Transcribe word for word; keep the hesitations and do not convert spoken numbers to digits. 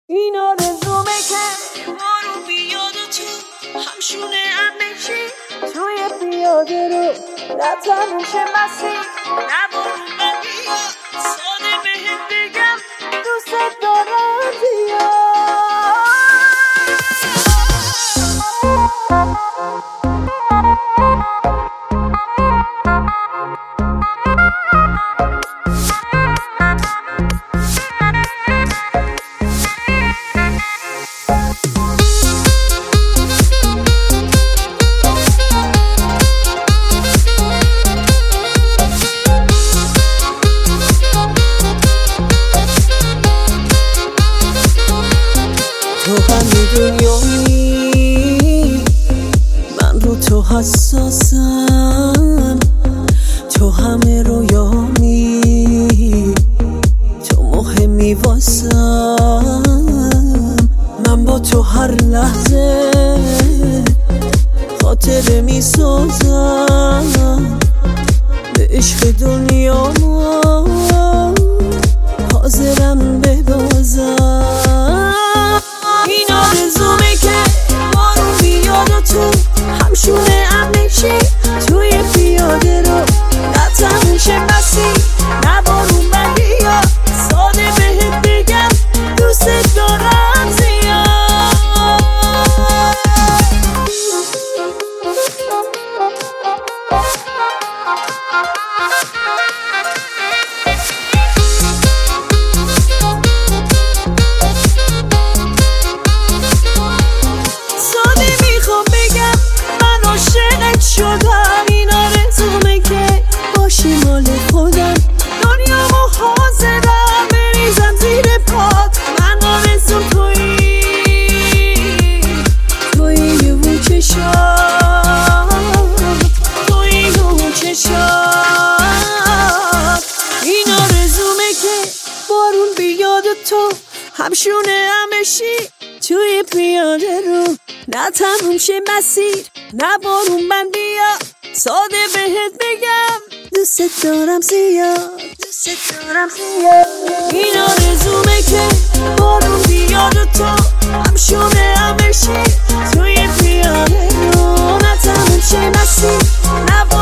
این آرزومه که بارون بیاد و تو همشونه هم بشی توی پیاده رو نتموم شه مسیر نه بارون من بیاد ساده بهت بگم دوست دارم زیاد. تو همه دنیایی من رو تو حساسم، تو همه رویامی تو مهمی واسم، من با تو هر لحظه خاطره می سازم، به عشق دنیا حاضرم ببازم. این آرزومه که بارون بیاد و تو همشونه هم نشی توی پیاده رو نتموم شه مسیر نه بارون من بیاد ساده بهت بگم دوست دارم زیاد. شدم این آرزومه که باشی مال خودم، دنیامو حاضرم بریزم زیر پات، من آرزوم تویی تویی اون چشات تویی اون چشات. این آرزومه که بارون بیاد و تو همشونه هم بشی توی پیاده رو نتموم شه مسیر نه بارون من بیا ساده بهت بگم دوست دارم زیاد دوست دارم زیاد. این آرزومه که بارون بیاد و تو همشونه هم بشی توی پیاده رو نتموم شه مسیر نه